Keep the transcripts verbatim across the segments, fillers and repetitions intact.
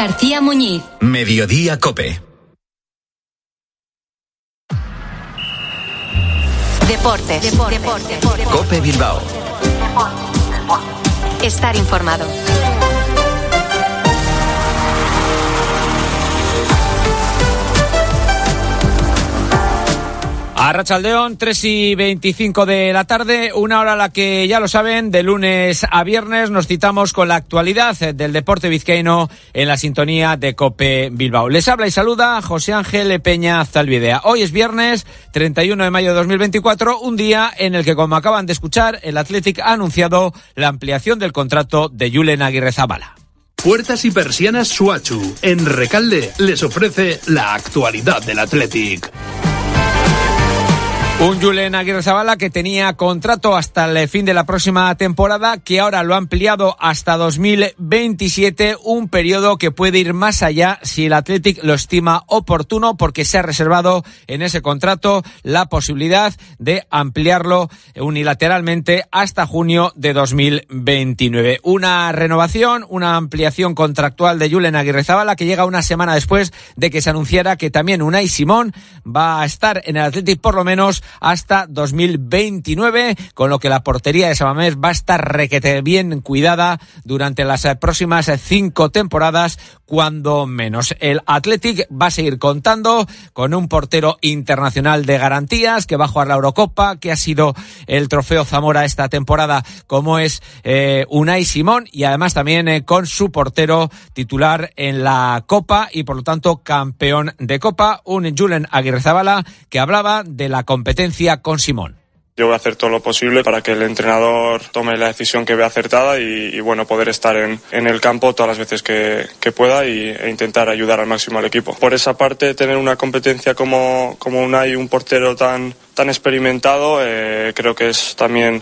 García Muñiz. Mediodía Cope. Deportes. Deportes. Deportes. Cope Bilbao. Estar informado. Arratsaldeon, tres y veinticinco de la tarde, una hora a la que, ya lo saben, de lunes a viernes nos citamos con la actualidad del deporte vizcaíno en la sintonía de Cope Bilbao. Les habla y saluda José Ángel Peña Zalbidea. Hoy es viernes treinta y uno de mayo de dos mil veinticuatro, un día en el que, como acaban de escuchar, el Athletic ha anunciado la ampliación del contrato de Julen Agirrezabala. Puertas y persianas Suachu, en Recalde, les ofrece la actualidad del Athletic. Un Julen Agirrezabala que tenía contrato hasta el fin de la próxima temporada, que ahora lo ha ampliado hasta dos mil veintisiete, un periodo que puede ir más allá si el Athletic lo estima oportuno, porque se ha reservado en ese contrato la posibilidad de ampliarlo unilateralmente hasta junio de dos mil veintinueve. Una renovación, una ampliación contractual de Julen Agirrezabala que llega una semana después de que se anunciara que también Unai Simón va a estar en el Athletic por lo menos hasta dos mil veintinueve, con lo que la portería de Samamés va a estar requete bien cuidada durante las próximas cinco temporadas, cuando menos. El Athletic va a seguir contando con un portero internacional de garantías que va a jugar la Eurocopa, que ha sido el trofeo Zamora esta temporada, como es eh, Unai Simón, y además también eh, con su portero titular en la Copa y por lo tanto campeón de Copa, un Julen Agirrezabala que hablaba de la competencia con Simón. Yo voy a hacer todo lo posible para que el entrenador tome la decisión que vea acertada y, y bueno, poder estar en, en el campo todas las veces que, que pueda y, e intentar ayudar al máximo al equipo. Por esa parte, tener una competencia como, como Unai, un portero tan, tan experimentado, eh, creo que es también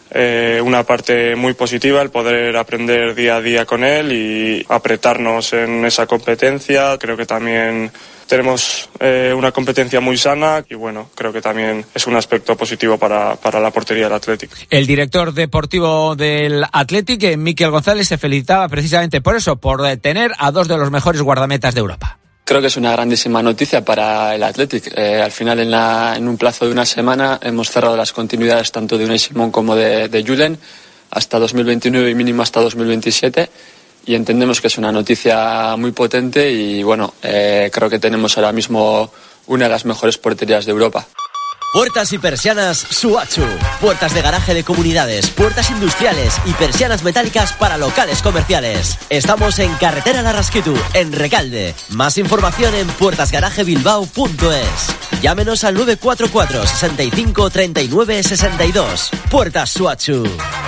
eh, una parte muy positiva, el poder aprender día a día con él y apretarnos en esa competencia. Creo que también tenemos eh, una competencia muy sana y bueno, creo que también es un aspecto positivo para, para la portería del Athletic. El director deportivo del Athletic, Miquel González, se felicitaba precisamente por eso, por tener a dos de los mejores guardametas de Europa. Creo que es una grandísima noticia para el Athletic. Eh, al final, en, la, en un plazo de una semana, hemos cerrado las continuidades tanto de Unai Simón como de, de Julen hasta dos mil veintinueve y mínimo hasta dos mil veintisiete. Y entendemos que es una noticia muy potente y bueno, eh, creo que tenemos ahora mismo una de las mejores porterías de Europa. Puertas y persianas Suachu. Puertas de garaje de comunidades, puertas industriales y persianas metálicas para locales comerciales. Estamos en Carretera Larrasquitu, en Recalde. Más información en puertas garaje bilbao punto es. Llámenos al nueve cuatro cuatro, sesenta y cinco, treinta y nueve, sesenta y dos. Puertas Suachu.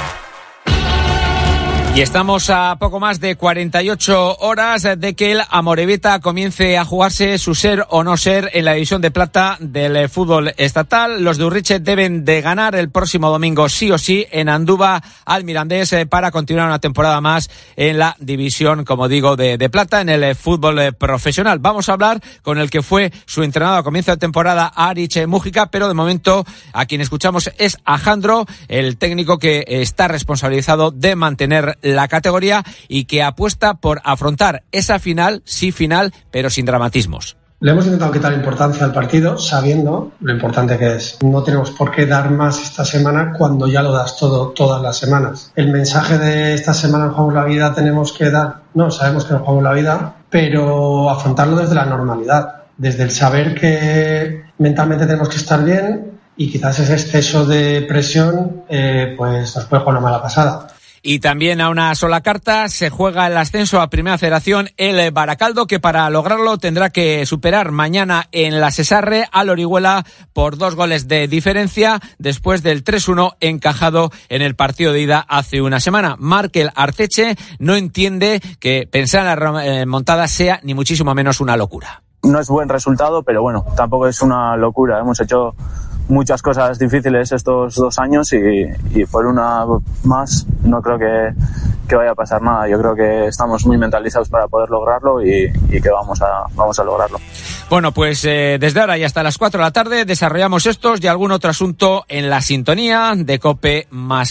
Y estamos a poco más de cuarenta y ocho horas de que el Amorebieta comience a jugarse su ser o no ser en la división de plata del fútbol estatal. Los de Urriche deben de ganar el próximo domingo sí o sí en Andúba al Mirandés para continuar una temporada más en la división, como digo, de, de plata en el fútbol profesional. Vamos a hablar con el que fue su entrenador a comienzo de temporada, Arich Mújica, pero de momento a quien escuchamos es a Jandro, el técnico que está responsabilizado de mantener la categoría y que apuesta por afrontar esa final, sí final, pero sin dramatismos. Le hemos intentado quitar importancia al partido, sabiendo lo importante que es. No tenemos por qué dar más esta semana cuando ya lo das todo todas las semanas. El mensaje de esta semana en Jugamos la Vida tenemos que dar, no, sabemos que no jugamos la vida, pero afrontarlo desde la normalidad, desde el saber que mentalmente tenemos que estar bien y quizás ese exceso de presión eh, pues nos puede jugar una mala pasada. Y también a una sola carta se juega el ascenso a Primera Federación el Baracaldo, que para lograrlo tendrá que superar mañana en la Sesarre al Orihuela por dos goles de diferencia después del tres uno encajado en el partido de ida hace una semana. Markel Arteche no entiende que pensar en la remontada sea ni muchísimo menos una locura. No es buen resultado, pero bueno, tampoco es una locura. Hemos hecho muchas cosas difíciles estos dos años y, y por una más no creo que, que vaya a pasar nada. Yo creo que estamos muy mentalizados para poder lograrlo y, y que vamos a, vamos a lograrlo. Bueno, pues eh, desde ahora y hasta las cuatro de la tarde desarrollamos estos y algún otro asunto en la sintonía de COPE más Bilbao.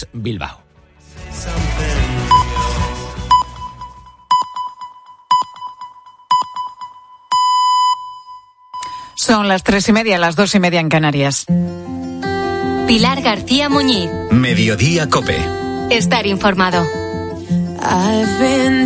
Son las tres y media, las dos y media en Canarias. Pilar García Muñiz. Mediodía COPE. Estar informado. I've been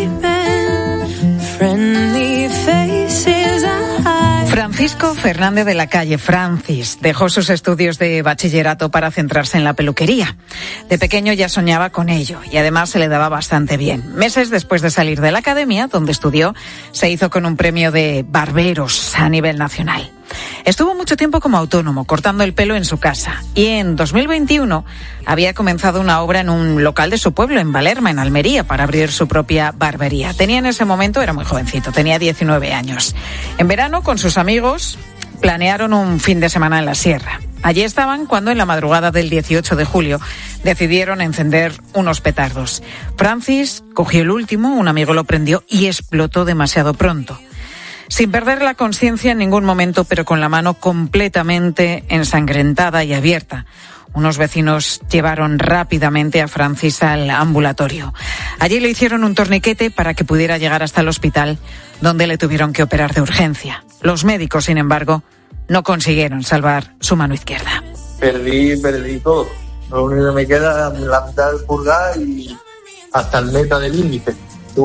dreaming, friendly faces I... Francisco Fernández de la Calle, Francis, dejó sus estudios de bachillerato para centrarse en la peluquería. De pequeño ya soñaba con ello y además se le daba bastante bien. Meses después de salir de la academia, donde estudió, se hizo con un premio de barberos a nivel nacional. Estuvo mucho tiempo como autónomo, cortando el pelo en su casa. Y en dos mil veintiuno había comenzado una obra en un local de su pueblo, en Valerma, en Almería, para abrir su propia barbería. Tenía en ese momento, era muy jovencito, tenía diecinueve años. En verano, con sus amigos, planearon un fin de semana en la sierra. Allí estaban cuando en la madrugada del dieciocho de julio decidieron encender unos petardos. Francis cogió el último, un amigo lo prendió y explotó demasiado pronto. Sin perder la conciencia en ningún momento, pero con la mano completamente ensangrentada y abierta. Unos vecinos llevaron rápidamente a Francis al ambulatorio. Allí le hicieron un torniquete para que pudiera llegar hasta el hospital, donde le tuvieron que operar de urgencia. Los médicos, sin embargo, no consiguieron salvar su mano izquierda. Perdí, perdí todo. Lo único que me queda es la mitad del pulgar y hasta el meta del índice.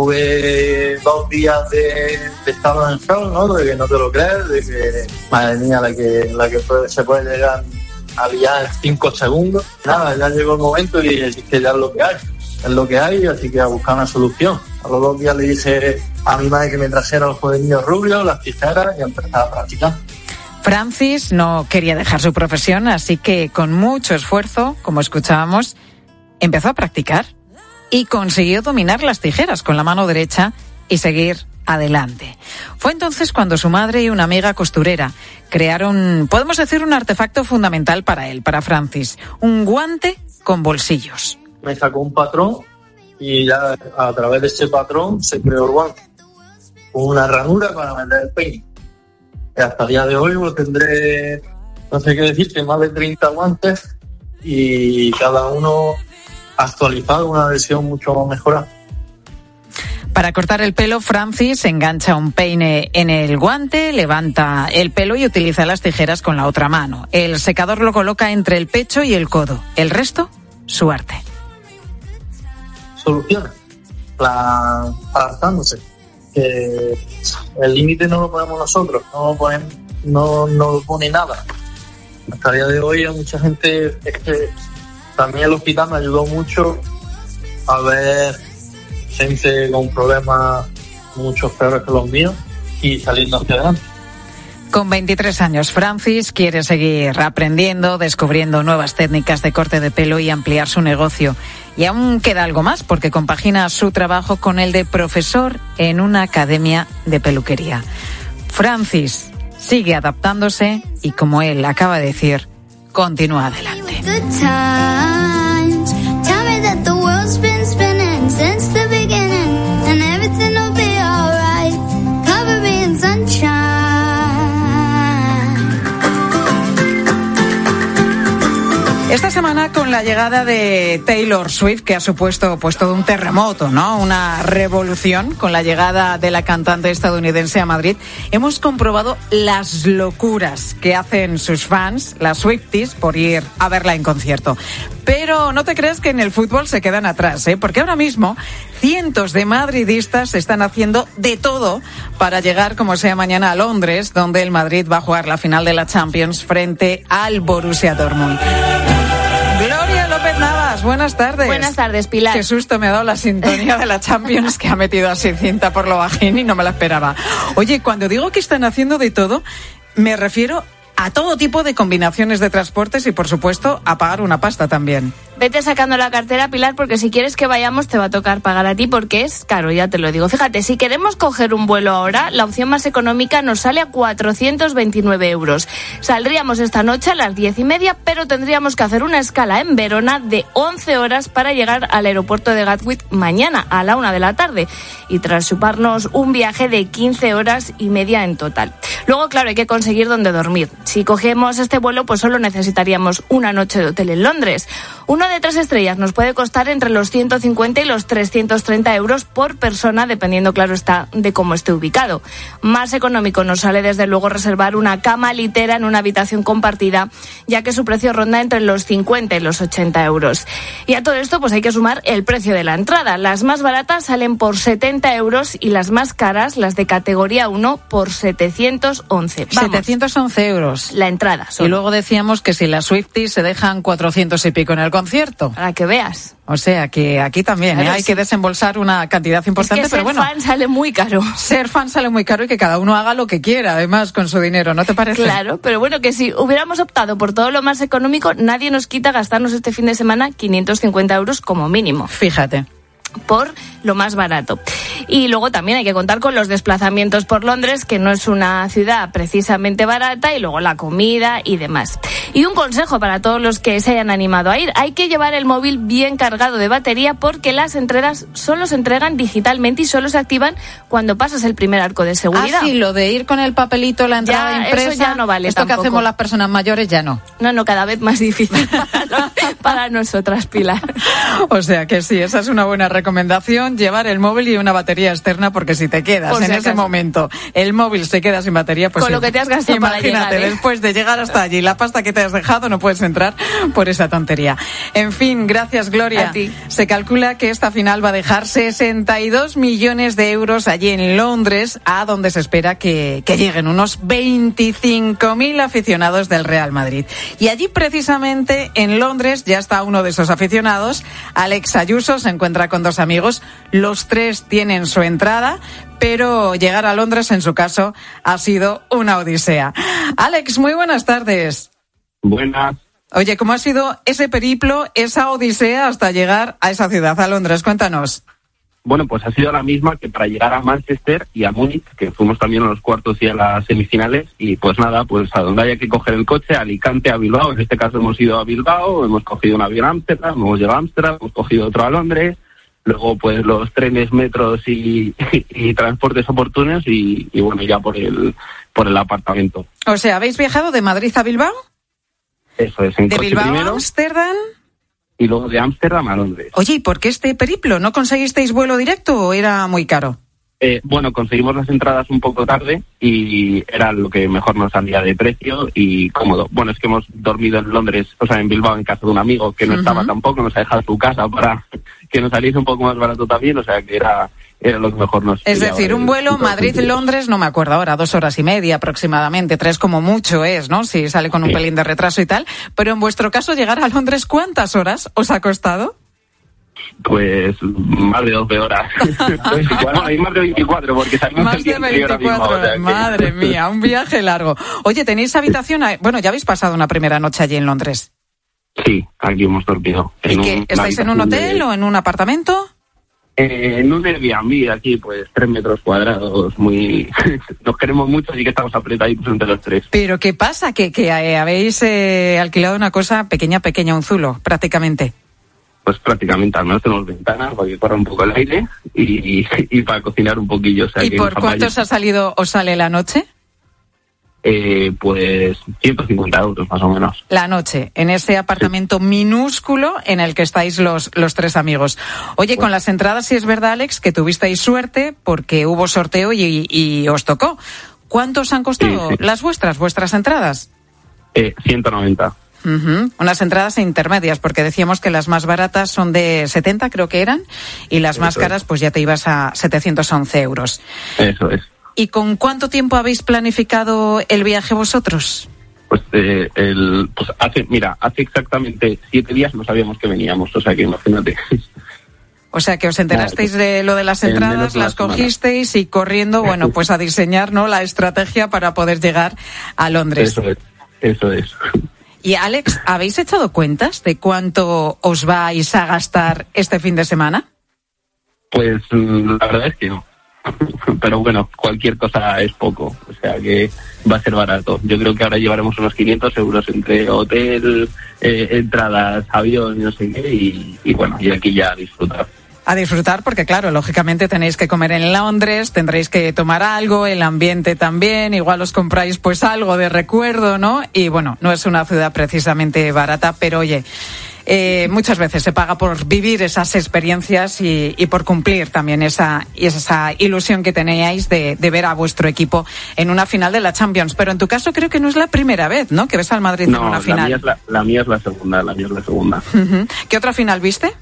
Tuve dos días de, de estado en shock, ¿no? De que no te lo crees, de que, madre mía, la que, la que puede, se puede llegar a liar en cinco segundos. Nada, ya llegó el momento y dije, es que ya es lo que hay, es lo que hay, así que a buscar una solución. A los dos días le dije a mi madre que me trajera los cuadernillos rubios, las tijeras y a empezar a practicar. Francis no quería dejar su profesión, así que con mucho esfuerzo, como escuchábamos, empezó a practicar. Y consiguió dominar las tijeras con la mano derecha y seguir adelante. Fue entonces cuando su madre y una amiga costurera crearon, podemos decir, un artefacto fundamental para él, para Francis, un guante con bolsillos. Me sacó un patrón y ya a través de ese patrón se creó el guante, con una ranura para meter el peine. Y hasta el día de hoy pues, tendré, no sé qué decirte, más de treinta guantes y cada uno actualizado, una versión mucho más mejorada. Para cortar el pelo, Francis engancha un peine en el guante, levanta el pelo y utiliza las tijeras con la otra mano. El secador lo coloca entre el pecho y el codo. El resto, su arte. Soluciones. La, adaptándose. Que el límite no lo ponemos nosotros, no lo ponen, no, no lo pone nada. Hasta el día de hoy hay mucha gente, es que también el hospital me ayudó mucho a ver gente con problemas mucho peores que los míos y saliendo hacia adelante. Con veintitrés años, Francis quiere seguir aprendiendo, descubriendo nuevas técnicas de corte de pelo y ampliar su negocio. Y aún queda algo más porque compagina su trabajo con el de profesor en una academia de peluquería. Francis sigue adaptándose y, como él acaba de decir, continúa adelante. Esta semana, con la llegada de Taylor Swift, que ha supuesto pues todo un terremoto, ¿no? Una revolución, con la llegada de la cantante estadounidense a Madrid, hemos comprobado las locuras que hacen sus fans, las Swifties, por ir a verla en concierto. Pero no te creas que en el fútbol se quedan atrás, ¿eh? Porque ahora mismo cientos de madridistas están haciendo de todo para llegar, como sea mañana, a Londres, donde el Madrid va a jugar la final de la Champions frente al Borussia Dortmund. Gloria López Navas, buenas tardes. Buenas tardes, Pilar. Qué susto me ha dado la sintonía de la Champions, que ha metido así cinta por lo bajín y no me la esperaba. Oye, cuando digo que están haciendo de todo, me refiero a todo tipo de combinaciones de transportes y, por supuesto, a pagar una pasta también. Vete sacando la cartera, Pilar, porque si quieres que vayamos te va a tocar pagar a ti porque es caro, ya te lo digo. Fíjate, si queremos coger un vuelo ahora, la opción más económica nos sale a cuatrocientos veintinueve euros. Saldríamos esta noche a las diez y media, pero tendríamos que hacer una escala en Verona de once horas para llegar al aeropuerto de Gatwick mañana a la una de la tarde y tras chuparnos un viaje de quince horas y media en total. Luego, claro, hay que conseguir dónde dormir. Si cogemos este vuelo, pues solo necesitaríamos una noche de hotel en Londres. Uno de tres estrellas nos puede costar entre los ciento cincuenta y los trescientos treinta euros por persona, dependiendo, claro está, de cómo esté ubicado. Más económico nos sale desde luego reservar una cama litera en una habitación compartida, ya que su precio ronda entre los cincuenta y los ochenta euros. Y a todo esto pues hay que sumar el precio de la entrada. Las más baratas salen por setenta euros y las más caras, las de categoría uno, por setecientos once. Vamos, setecientos once euros. La entrada. Solo. Y luego decíamos que si las Swifties se dejan cuatrocientos y pico en el concierto. Para que veas. O sea que aquí también ¿eh? hay sí. que desembolsar una cantidad importante, es que pero ser bueno. Ser fan sale muy caro. Ser fan sale muy caro y que cada uno haga lo que quiera, además, con su dinero, ¿no te parece? Claro, pero bueno, que si hubiéramos optado por todo lo más económico, nadie nos quita gastarnos este fin de semana quinientos cincuenta euros como mínimo. Fíjate. Por lo más barato. Y luego también hay que contar con los desplazamientos por Londres, que no es una ciudad precisamente barata, y luego la comida y demás. Y un consejo para todos los que se hayan animado a ir: hay que llevar el móvil bien cargado de batería, porque las entradas solo se entregan digitalmente y solo se activan cuando pasas el primer arco de seguridad. Ah, sí, lo de ir con el papelito, la entrada ya, impresa, eso ya no vale esto tampoco. Que hacemos las personas mayores ya no. No, no, cada vez más difícil para, para nosotras, Pilar. O sea que sí, esa es una buena recomendación, llevar el móvil y una batería externa, porque si te quedas Por en si ese acaso. momento, el móvil se queda sin batería, pues con sí. lo que te has gastado Imagínate, para llegar, ¿eh? después de llegar hasta allí, la pasta que te has dejado, no puedes entrar por esa tontería. En fin, gracias, Gloria. A ti. Se calcula que esta final va a dejar sesenta y dos millones de euros allí en Londres, a donde se espera que, que lleguen unos veinticinco mil aficionados del Real Madrid. Y allí, precisamente, en Londres, ya está uno de esos aficionados. Alex Ayuso se encuentra con dos amigos. Los tres tienen su entrada, pero llegar a Londres, en su caso, ha sido una odisea. Alex, muy buenas tardes. Buenas. Oye, ¿cómo ha sido ese periplo, esa odisea hasta llegar a esa ciudad, a Londres? Cuéntanos. Bueno, pues ha sido la misma que para llegar a Manchester y a Múnich, que fuimos también a los cuartos y a las semifinales. Y pues nada, pues a donde haya que coger el coche, a Alicante, a Bilbao. En este caso hemos ido a Bilbao, hemos cogido un avión a Ámsterdam, hemos llegado a Ámsterdam, hemos cogido otro a Londres. Luego pues los trenes, metros y, y, y transportes oportunos y, y bueno, ya por el por el apartamento. O sea, ¿habéis viajado de Madrid a Bilbao? Eso es, en ¿De coche Bilbao primero, a Ámsterdam? y luego de Ámsterdam a Londres. Oye, ¿y por qué este periplo? ¿No conseguisteis vuelo directo o era muy caro? Eh, bueno, conseguimos las entradas un poco tarde y era lo que mejor nos salía de precio y cómodo. Bueno, es que hemos dormido en Londres, o sea, en Bilbao, en casa de un amigo que no uh-huh. estaba tampoco, nos ha dejado su casa para que nos saliese un poco más barato también, o sea, que era, era lo que mejor nos... Es decir, un vuelo Madrid-Londres, no me acuerdo ahora, dos horas y media aproximadamente, tres como mucho es, ¿no? Si sale con un sí. pelín de retraso y tal. Pero en vuestro caso, llegar a Londres, ¿cuántas horas os ha costado? Pues más de doce horas. veinticuatro, hay más de veinticuatro, porque salimos más el día de veinticuatro, mismo, o sea que... madre mía, un viaje largo. Oye, ¿tenéis habitación? Bueno, ya habéis pasado una primera noche allí en Londres. Sí, aquí hemos dormido. ¿Y qué? Un, ¿Estáis en un hotel de... o en un apartamento? Eh, en un Airbnb, aquí, pues, tres metros cuadrados, muy... Nos queremos mucho, así que estamos apretaditos entre los tres. ¿Pero qué pasa? Que, que eh, habéis eh, alquilado una cosa pequeña, pequeña, un zulo, prácticamente. Pues prácticamente, al menos tenemos ventanas para que corra un poco el aire y, y, y para cocinar un poquillo. O sea, ¿Y que por cuánto os ha salido, os sale la noche? Eh, pues ciento cincuenta euros más o menos. La noche, en ese apartamento sí. minúsculo en el que estáis los, los tres amigos. Oye, pues, con las entradas, sí es verdad, Alex, que tuvisteis suerte porque hubo sorteo y, y os tocó. ¿Cuánto os han costado sí, sí. las vuestras, vuestras entradas? Eh, ciento noventa. Uh-huh. Unas entradas intermedias, porque decíamos que las más baratas son de setenta, creo que eran, y las Eso más caras, es. pues ya te ibas a setecientos once euros. Eso es. ¿Y con cuánto tiempo habéis planificado el viaje vosotros? Pues, eh, el, pues hace, mira, hace exactamente siete días no sabíamos que veníamos, o sea que imagínate. O sea que os enterasteis de lo de las entradas, las cogisteis y corriendo, bueno, pues a diseñar, ¿no?, la estrategia para poder llegar a Londres. Eso es, eso es. Y Alex, ¿habéis echado cuentas de cuánto os vais a gastar este fin de semana? Pues la verdad es que no. Pero bueno, cualquier cosa es poco, o sea que va a ser barato. Yo creo que ahora llevaremos unos quinientos euros entre hotel, eh, entradas, avión y no sé qué, y, y bueno, y aquí ya a disfrutar. A disfrutar, porque claro, lógicamente tenéis que comer en Londres, tendréis que tomar algo, el ambiente también, igual os compráis pues algo de recuerdo, ¿no? Y bueno, no es una ciudad precisamente barata, pero oye, eh, muchas veces se paga por vivir esas experiencias y, y por cumplir también esa, esa ilusión que teníais de, de ver a vuestro equipo en una final de la Champions. Pero en tu caso creo que no es la primera vez, ¿no?, que ves al Madrid no, en una final. La mía, es la, la mía es la segunda, la mía es la segunda. Uh-huh. ¿Qué otra final viste?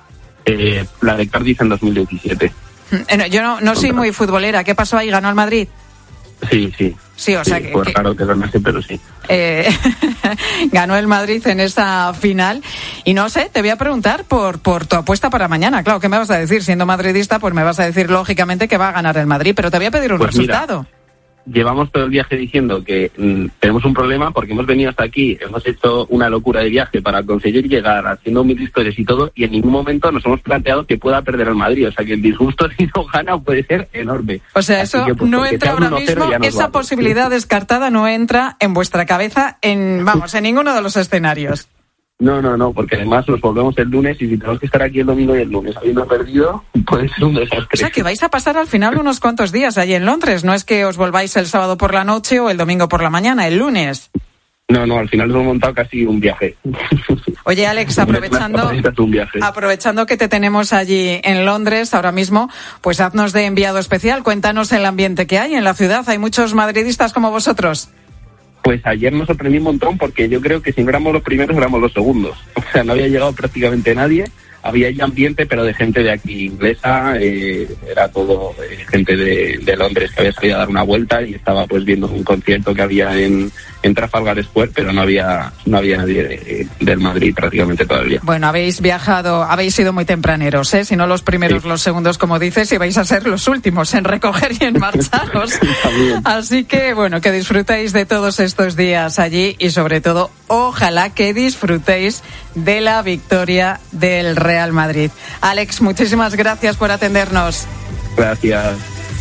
Eh, la de Cardiff en dos mil diecisiete. Eh, yo no, no soy muy futbolera. ¿Qué pasó ahí? ¿Ganó el Madrid? Sí, sí. Sí, o sí, sea que... Fue que... raro que ganase, pero sí. Eh, ganó el Madrid en esa final. Y no sé, te voy a preguntar por, por tu apuesta para mañana. Claro, ¿qué me vas a decir? Siendo madridista, pues me vas a decir lógicamente que va a ganar el Madrid. Pero te voy a pedir un pues resultado. Mira, llevamos todo el viaje diciendo que mmm, tenemos un problema porque hemos venido hasta aquí, hemos hecho una locura de viaje para conseguir llegar, haciendo mil historias y todo, y en ningún momento nos hemos planteado que pueda perder el Madrid. O sea, que el disgusto si no gana puede ser enorme. O sea, Así eso que, pues, no entra ahora mismo, esa posibilidad descartada no entra en vuestra cabeza en, vamos, en ninguno de los escenarios. No, no, no, porque además nos volvemos el lunes y si tenemos que estar aquí el domingo y el lunes habiendo perdido, puede ser un desastre. O sea, que vais a pasar al final unos cuantos días allí en Londres. No es que os volváis el sábado por la noche o el domingo por la mañana, el lunes. No, no, al final hemos montado casi un viaje. Oye, Alex, aprovechando, aprovechando que te tenemos allí en Londres ahora mismo, pues haznos de enviado especial. Cuéntanos el ambiente que hay en la ciudad. ¿Hay muchos madridistas como vosotros? Pues ayer nos sorprendí un montón porque yo creo que si no éramos los primeros éramos los segundos. O sea, no había llegado prácticamente nadie. Había ya ambiente, pero de gente de aquí inglesa, eh, era todo eh, gente de, de Londres que había salido a dar una vuelta y estaba pues viendo un concierto que había en, en Trafalgar Square, pero no había no había nadie de, del Madrid prácticamente todavía. Bueno, habéis viajado, habéis sido muy tempraneros, ¿eh? Si no los primeros, sí, los segundos, como dices, y vais a ser los últimos en recoger y en marcharos. Así que, bueno, que disfrutéis de todos estos días allí y sobre todo, ojalá que disfrutéis de la victoria del Real Madrid. Alex, muchísimas gracias por atendernos. Gracias.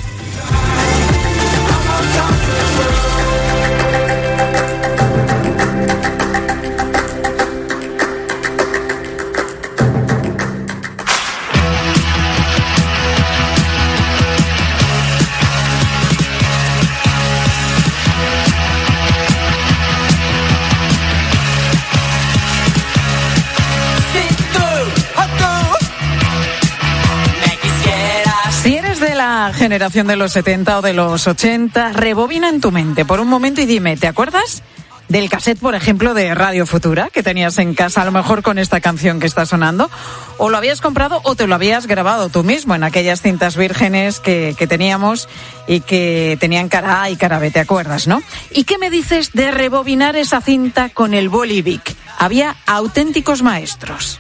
Generación de los setenta o de los ochenta, rebobina en tu mente por un momento y dime, ¿te acuerdas del cassette, por ejemplo, de Radio Futura que tenías en casa, a lo mejor con esta canción que está sonando? ¿O lo habías comprado o te lo habías grabado tú mismo en aquellas cintas vírgenes que, que teníamos y que tenían cara A y cara B, ¿te acuerdas, no? ¿Y qué me dices de rebobinar esa cinta con el boli Bic? Había auténticos maestros.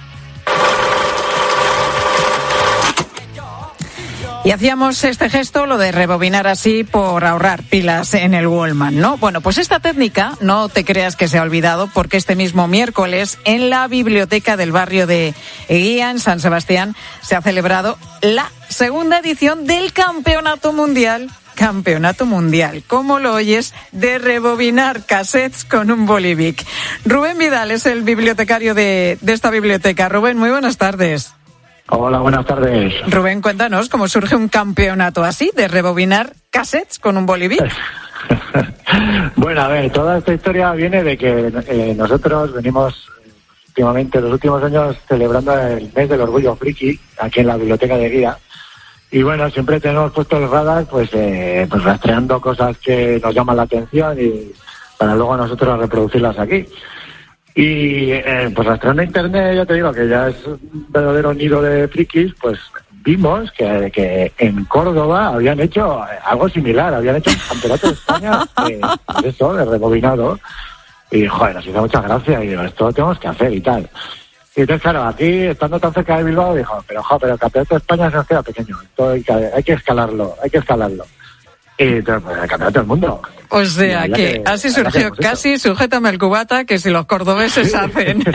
Y hacíamos este gesto, lo de rebobinar así, por ahorrar pilas en el Walkman, ¿no? Bueno, pues esta técnica, no te creas que se ha olvidado, porque este mismo miércoles, en la biblioteca del barrio de Eguía, en San Sebastián, se ha celebrado la segunda edición del Campeonato Mundial. Campeonato Mundial, ¿cómo lo oyes? De rebobinar cassettes con un boli Bic. Rubén Vidal es el bibliotecario de, de esta biblioteca. Rubén, muy buenas tardes. Hola, buenas tardes. Rubén, cuéntanos cómo surge un campeonato así, de rebobinar cassettes con un boli Bic. Bueno, a ver, toda esta historia viene de que eh, nosotros venimos últimamente, los últimos años, celebrando el mes del orgullo friki aquí en la biblioteca de Guía. Y bueno, siempre tenemos puesto el radar, pues, eh, pues rastreando cosas que nos llaman la atención y para luego nosotros reproducirlas aquí. Y eh, pues rastreando internet, ya te digo que ya es un verdadero nido de frikis, pues vimos que, que en Córdoba habían hecho algo similar, habían hecho un campeonato de España de, de eso, de rebobinado, y joder, nos hizo mucha gracia, y digo, esto lo tenemos que hacer y tal. Y entonces, claro, aquí, estando tan cerca de Bilbao, dijo, pero jo, pero el campeonato de España se nos queda pequeño, esto hay que, hay que escalarlo, hay que escalarlo. y pues, el campeonato del mundo. O sea, que, que así surgió, que casi sujétame el cubata, que si los cordobeses sí. hacen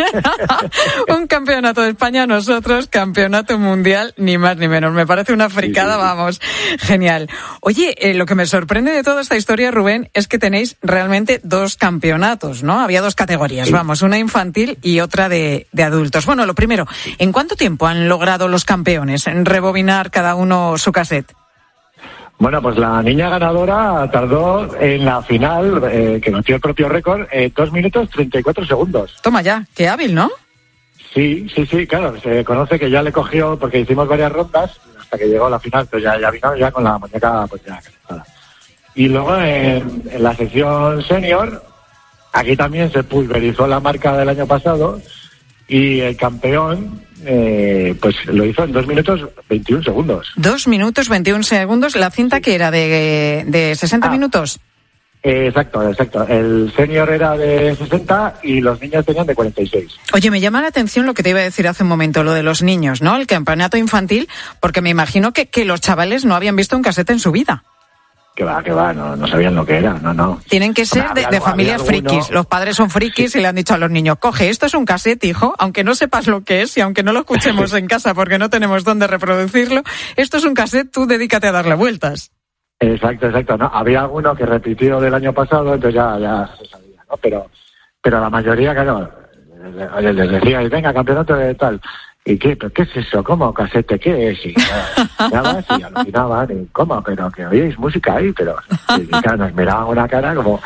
un campeonato de España, nosotros campeonato mundial, ni más ni menos. Me parece una fricada, sí, sí, sí. vamos, genial. Oye, eh, lo que me sorprende de toda esta historia, Rubén, es que tenéis realmente dos campeonatos, ¿no? Había dos categorías, sí. vamos, una infantil y otra de, de adultos. Bueno, lo primero, ¿en cuánto tiempo han logrado los campeones en rebobinar cada uno su cassette? Bueno, pues la niña ganadora tardó en la final, eh, que batió el propio récord, eh, dos minutos treinta y cuatro segundos. Toma ya, qué hábil, ¿no? Sí, sí, sí, claro, se conoce que ya le cogió, porque hicimos varias rondas, hasta que llegó a la final, pues ya, ya vino ya con la muñeca pues ya calentada. Y luego en, en la sección senior, aquí también se pulverizó la marca del año pasado, y el campeón... Eh, pues lo hizo en dos minutos veintiún segundos. Dos minutos veintiún segundos. ¿La cinta que era de, de sesenta ah, minutos? Eh, exacto, exacto. El senior era de sesenta y los niños tenían de cuarenta y seis. Oye, me llama la atención lo que te iba a decir hace un momento, lo de los niños, ¿no? El campeonato infantil, porque me imagino que, que los chavales no habían visto un casete en su vida. Que va, que va, no, no sabían lo que era, no, no. Tienen que ser de, de familias frikis. Los padres son frikis y le han dicho a los niños, coge, esto es un cassette, hijo, aunque no sepas lo que es y aunque no lo escuchemos en casa porque no tenemos dónde reproducirlo, esto es un cassette, tú dedícate a darle vueltas. Exacto, exacto. No, había alguno que repitió del año pasado, entonces ya, ya se sabía, ¿no? Pero, pero la mayoría, claro, les, les decía, venga, campeonato de tal. ¿Y qué? ¿Pero qué es eso? ¿Cómo? ¿Casete? ¿Qué es? Y ya, y alucinaban. ¿Y cómo? ¿Pero que oíais música ahí? Pero y, claro, nos miraban una cara como...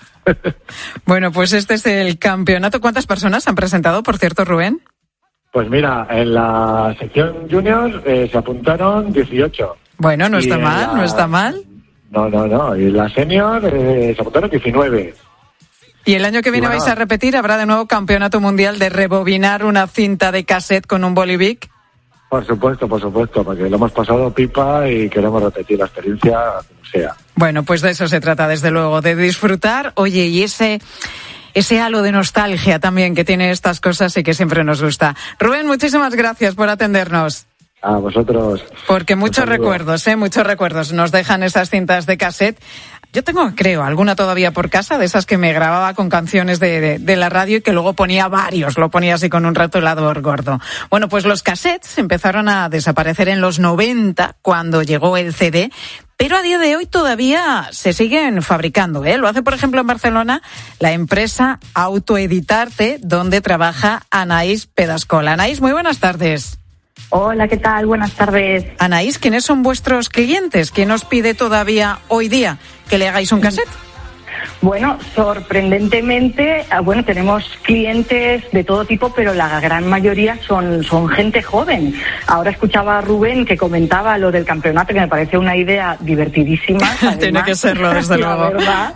Bueno, pues este es el campeonato. ¿Cuántas personas han presentado, por cierto, Rubén? Pues mira, en la sección junior eh, se apuntaron dieciocho. Bueno, no está mal, la... no está mal. No, no, no. Y en la senior eh, se apuntaron diecinueve. Y el año que viene, bueno, vais a repetir, habrá de nuevo campeonato mundial de rebobinar una cinta de cassette con un bolivic. Por supuesto, por supuesto, porque lo hemos pasado pipa y queremos repetir la experiencia como sea. Bueno, pues de eso se trata, desde luego, de disfrutar. Oye, y ese ese halo de nostalgia también que tiene estas cosas y que siempre nos gusta. Rubén, muchísimas gracias por atendernos. A vosotros. Porque muchos recuerdos, ¿eh? Muchos recuerdos nos dejan esas cintas de cassette. Yo tengo, creo, alguna todavía por casa, de esas que me grababa con canciones de, de, de la radio y que luego ponía varios, lo ponía así con un rotulador gordo. Bueno, pues los cassettes empezaron a desaparecer en los noventa, cuando llegó el C D, pero a día de hoy todavía se siguen fabricando, ¿eh? Lo hace, por ejemplo, en Barcelona la empresa Autoeditarte, donde trabaja Anaís Pedascola. Anaís, muy buenas tardes. Hola, ¿qué tal? Buenas tardes. Anaís, ¿quiénes son vuestros clientes? ¿Quién os pide todavía hoy día que le hagáis un cassette? Bueno, sorprendentemente, bueno, tenemos clientes de todo tipo, pero la gran mayoría son, son gente joven. Ahora escuchaba a Rubén que comentaba lo del campeonato, que me parece una idea divertidísima. Además, tiene que serlo, desde la luego. Verdad.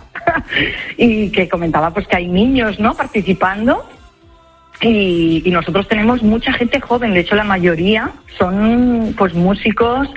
Y que comentaba pues que hay niños, ¿no?, participando. Y, y nosotros tenemos mucha gente joven, de hecho la mayoría son pues músicos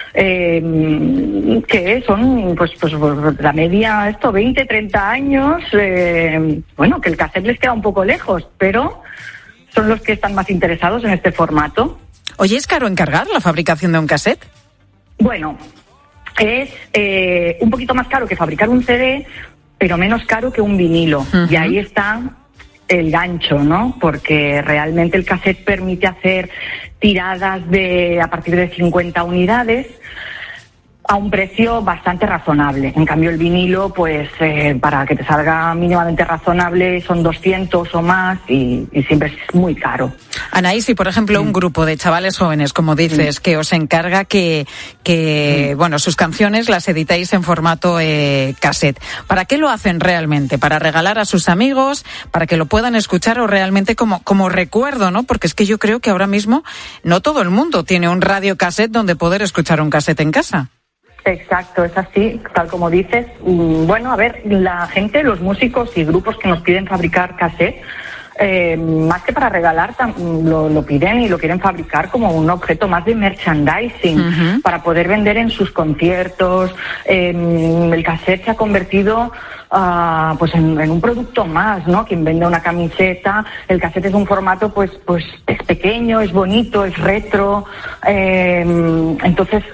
eh, que son pues pues la media, esto, veinte, treinta años, eh, bueno, que el cassette les queda un poco lejos, pero son los que están más interesados en este formato. Oye, ¿es caro encargar la fabricación de un cassette? Bueno, es eh, un poquito más caro que fabricar un C D, pero menos caro que un vinilo. Uh-huh. Y ahí está el gancho, ¿no? Porque realmente el cassette permite hacer tiradas de a partir de cincuenta unidades a un precio bastante razonable. En cambio, el vinilo, pues eh, para que te salga mínimamente razonable son doscientos o más y, y siempre es muy caro. Anaís, si por ejemplo un grupo de chavales jóvenes, como dices, que os encarga que, que bueno, sus canciones las editáis en formato eh, cassette, ¿para qué lo hacen realmente? ¿Para regalar a sus amigos? ¿Para que lo puedan escuchar o realmente como, como recuerdo, no? Porque es que yo creo que ahora mismo no todo el mundo tiene un radio cassette donde poder escuchar un cassette en casa. Exacto, es así, tal como dices. Bueno, a ver, la gente, los músicos y grupos que nos piden fabricar cassette, eh, más que para regalar, lo, lo piden y lo quieren fabricar como un objeto más de merchandising, uh-huh, para poder vender en sus conciertos. Eh, el cassette se ha convertido Uh, pues en, en un producto más, ¿no? Quien vende una camiseta, el cassette es un formato pues pues es pequeño, es bonito, es retro, eh, entonces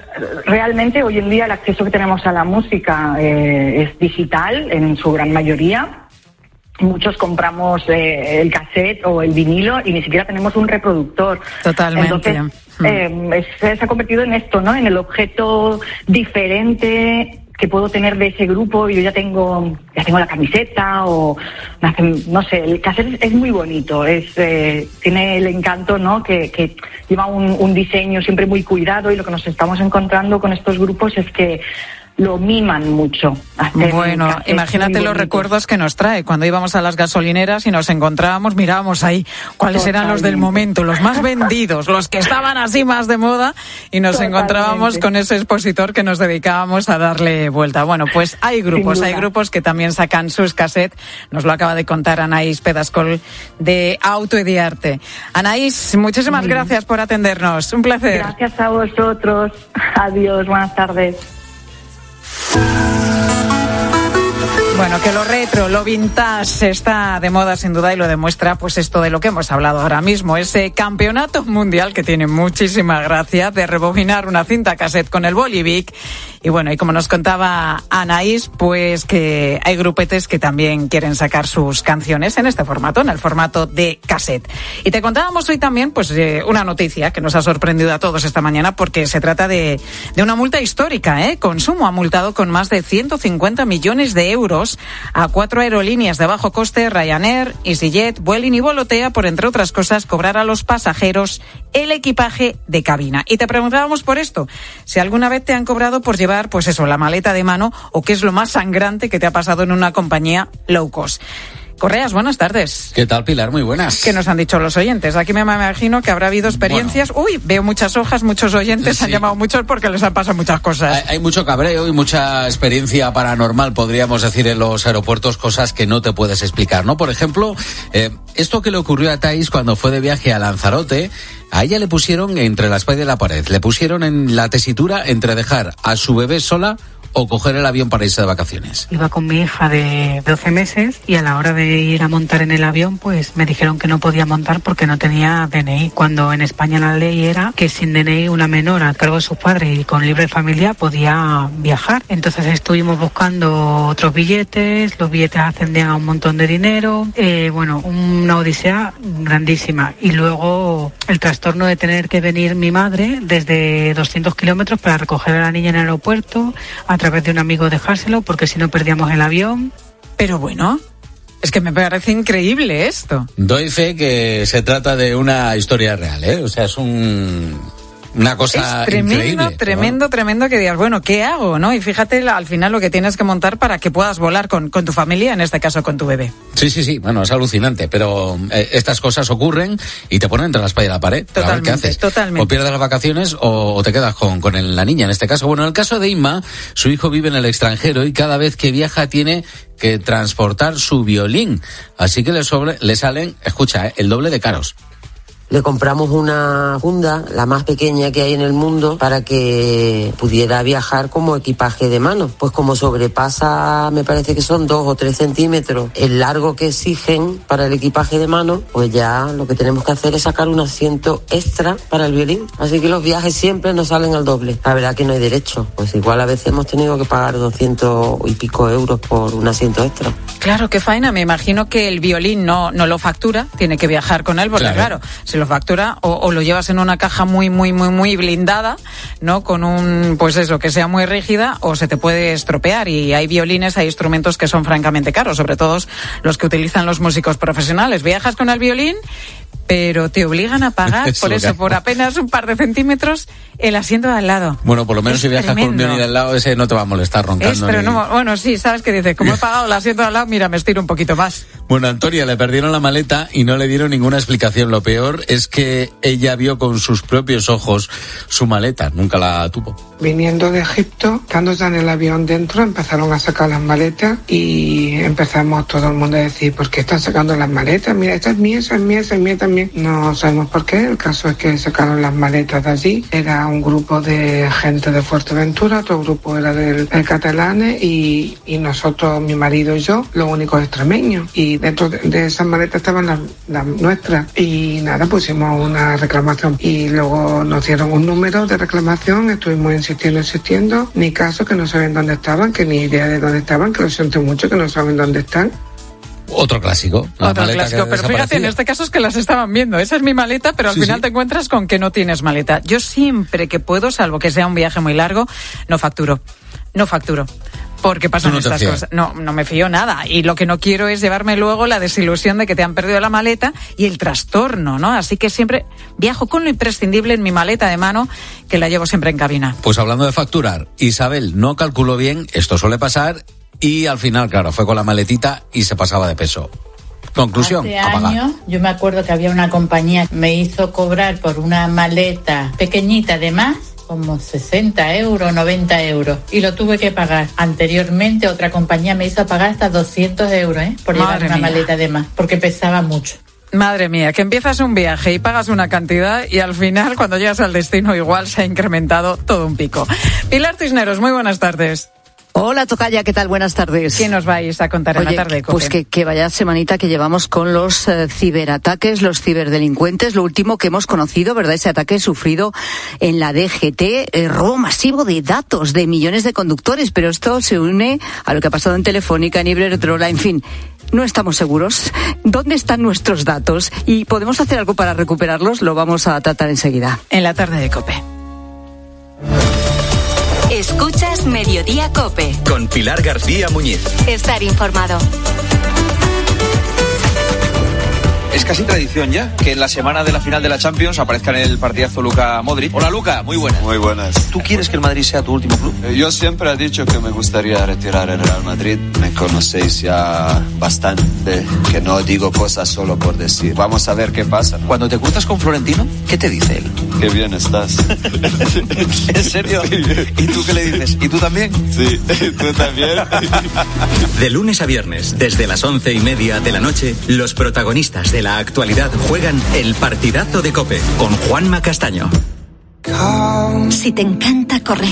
realmente hoy en día el acceso que tenemos a la música eh, es digital en su gran mayoría. Muchos compramos eh, el cassette o el vinilo y ni siquiera tenemos un reproductor. Totalmente. Entonces, eh, es, se ha convertido en esto, ¿no? En el objeto diferente que puedo tener de ese grupo. Yo ya tengo ya tengo la camiseta o no sé, el cassette es muy bonito, es eh, tiene el encanto, ¿no? Que, que lleva un, un diseño siempre muy cuidado, y lo que nos estamos encontrando con estos grupos es que lo miman mucho. Bueno, imagínate los recuerdos que nos trae cuando íbamos a las gasolineras y nos encontrábamos, mirábamos ahí cuáles Totalmente. eran los del momento, los más vendidos, los que estaban así más de moda, y nos Totalmente. encontrábamos con ese expositor que nos dedicábamos a darle vuelta. Bueno, pues hay grupos, hay grupos que también sacan sus cassettes. Nos lo acaba de contar Anaís Pedascol de Auto y de Arte. Anaís, muchísimas sí. gracias por atendernos. Un placer. Gracias a vosotros. Adiós, buenas tardes. Bueno, que lo retro, lo vintage está de moda sin duda, y lo demuestra pues esto de lo que hemos hablado ahora mismo, ese campeonato mundial que tiene muchísima gracia de rebobinar una cinta cassette con el Bolivic. Y bueno, y como nos contaba Anaís, pues que hay grupetes que también quieren sacar sus canciones en este formato, en el formato de cassette. Y te contábamos hoy también pues eh, una noticia que nos ha sorprendido a todos esta mañana, porque se trata de, de una multa histórica, ¿eh? Consumo ha multado con más de ciento cincuenta millones de euros a cuatro aerolíneas de bajo coste, Ryanair, EasyJet, Vueling y Volotea, por, entre otras cosas, cobrar a los pasajeros el equipaje de cabina. Y te preguntábamos por esto, si alguna vez te han cobrado por llevar, pues eso, la maleta de mano, o qué es lo más sangrante que te ha pasado en una compañía low cost. Correas, buenas tardes. ¿Qué tal, Pilar? Muy buenas. ¿Qué nos han dicho los oyentes? Aquí me imagino que habrá habido experiencias. Bueno, uy, veo muchas hojas, muchos oyentes, sí. han llamado muchos porque les han pasado muchas cosas. Hay, hay mucho cabreo y mucha experiencia paranormal, podríamos decir, en los aeropuertos, cosas que no te puedes explicar, ¿no? Por ejemplo, eh, esto que le ocurrió a Thais cuando fue de viaje a Lanzarote, a ella le pusieron entre la espalda y la pared, le pusieron en la tesitura entre dejar a su bebé sola o coger el avión para irse de vacaciones. Iba con mi hija de doce meses y a la hora de ir a montar en el avión, pues me dijeron que no podía montar porque no tenía D N I, cuando en España la ley era que sin D N I una menor a cargo de sus padres y con libre familia podía viajar. Entonces estuvimos buscando otros billetes, los billetes ascendían a un montón de dinero, eh, bueno, una odisea grandísima. Y luego el trastorno de tener que venir mi madre desde doscientos kilómetros para recoger a la niña en el aeropuerto, a través de un amigo dejárselo, porque si no perdíamos el avión. Pero bueno, es que me parece increíble esto. Doy fe que se trata de una historia real, ¿eh? O sea, es un... una cosa es tremendo, increíble. tremendo, bueno. tremendo que digas, bueno, ¿qué hago? ¿No? Y fíjate al final lo que tienes que montar para que puedas volar con, con tu familia, en este caso con tu bebé. Sí, sí, sí, bueno, es alucinante, pero eh, estas cosas ocurren y te ponen entre la espalda y la pared. Totalmente, a ver qué haces. Totalmente. O pierdes las vacaciones o, o te quedas con, con el, la niña, en este caso. Bueno, en el caso de Inma, su hijo vive en el extranjero y cada vez que viaja tiene que transportar su violín. Así que le, sobre, le salen, escucha, eh, el doble de caros. Le compramos una funda, la más pequeña que hay en el mundo, para que pudiera viajar como equipaje de mano. Pues como sobrepasa, me parece que son dos o tres centímetros, el largo que exigen para el equipaje de mano, pues ya lo que tenemos que hacer es sacar un asiento extra para el violín. Así que los viajes siempre nos salen al doble. La verdad que no hay derecho. Pues igual a veces hemos tenido que pagar doscientos y pico euros por un asiento extra. Claro, qué faena. Me imagino que el violín no, no lo factura, tiene que viajar con él, porque claro, claro si lo factura o, o lo llevas en una caja muy, muy, muy, muy blindada, ¿no? Con un, pues eso, que sea muy rígida, o se te puede estropear. Y hay violines, hay instrumentos que son francamente caros, sobre todo los que utilizan los músicos profesionales. Viajas con el violín, pero te obligan a pagar por eso, por apenas un par de centímetros, el asiento de al lado. Bueno, por lo menos es si viajas tremendo. Con un violín al lado, ese no te va a molestar roncando. Es, pero ni... no, bueno, sí, sabes que dices, como he pagado el asiento de al lado, mira, me estiro un poquito más. Bueno, Antonia, le perdieron la maleta y no le dieron ninguna explicación. Lo peor es que ella vio con sus propios ojos su maleta, nunca la tuvo. Viniendo de Egipto, estando ya en el avión dentro, empezaron a sacar las maletas y empezamos todo el mundo a decir, ¿por qué están sacando las maletas? Mira, esta es mía, esa es mía, esa es mía también. No sabemos por qué, el caso es que sacaron las maletas de allí. Era un grupo de gente de Fuerteventura, otro grupo era del, del Catalanes y, y nosotros, mi marido y yo, los únicos extremeños. Y dentro de, de esas maletas estaban las, las nuestras. Y nada, pusimos una reclamación y luego nos dieron un número de reclamación, estuvimos en insistiendo, insistiendo, ni caso, que no saben dónde estaban, que ni idea de dónde estaban, que lo siento mucho, que no saben dónde están. Otro clásico. Otro clásico, pero fíjate, en este caso es que las estaban viendo. Esa es mi maleta, pero al sí, final sí. te encuentras con que no tienes maleta. Yo siempre que puedo, salvo que sea un viaje muy largo, no facturo. No facturo. Porque pasan no estas cosas. No, no me fío nada. Y lo que no quiero es llevarme luego la desilusión de que te han perdido la maleta y el trastorno, ¿no? Así que siempre viajo con lo imprescindible en mi maleta de mano, que la llevo siempre en cabina. Pues hablando de facturar, Isabel no calculó bien, esto suele pasar, y al final, claro, fue con la maletita y se pasaba de peso. Conclusión, hace a pagar. años, yo me acuerdo que había una compañía que me hizo cobrar por una maleta pequeñita de más, como sesenta euros, noventa euros, y lo tuve que pagar. Anteriormente otra compañía me hizo pagar hasta doscientos euros, ¿eh? Por llevar una maleta de más, porque pesaba mucho. Madre mía, que empiezas un viaje y pagas una cantidad y al final, cuando llegas al destino, igual se ha incrementado todo un pico. Pilar Cisneros, muy buenas tardes. Hola, tocaya, ¿qué tal? Buenas tardes. ¿Qué nos vais a contar Oye, en la tarde, Cope? Pues que, que vaya semanita que llevamos con los eh, ciberataques, los ciberdelincuentes, lo último que hemos conocido, ¿verdad? Ese ataque sufrido en la D G T, eh, robo masivo de datos de millones de conductores, pero esto se une a lo que ha pasado en Telefónica, en Iberdrola, en fin. No estamos seguros. ¿Dónde están nuestros datos? ¿Y podemos hacer algo para recuperarlos? Lo vamos a tratar enseguida. En la tarde de Cope. Escuchas Mediodía Cope. Con Pilar García Muñiz. Estar informado. Es casi tradición ya que en la semana de la final de la Champions aparezca en el partidazo Luka Modric. Hola Luka, muy buenas. Muy buenas. ¿Tú quieres que el Madrid sea tu último club? Eh, yo siempre he dicho que me gustaría retirar el Real Madrid. Me conocéis ya bastante, que no digo cosas solo por decir. Vamos a ver qué pasa, ¿no? Cuando te cruzas con Florentino, ¿qué te dice él? Qué bien estás. ¿En serio? ¿Y tú qué le dices? ¿Y tú también? Sí, tú también. De lunes a viernes, desde las once y media de la noche, los protagonistas de la actualidad juegan el partidazo de Cope con Juanma Castaño. Si te encanta correr,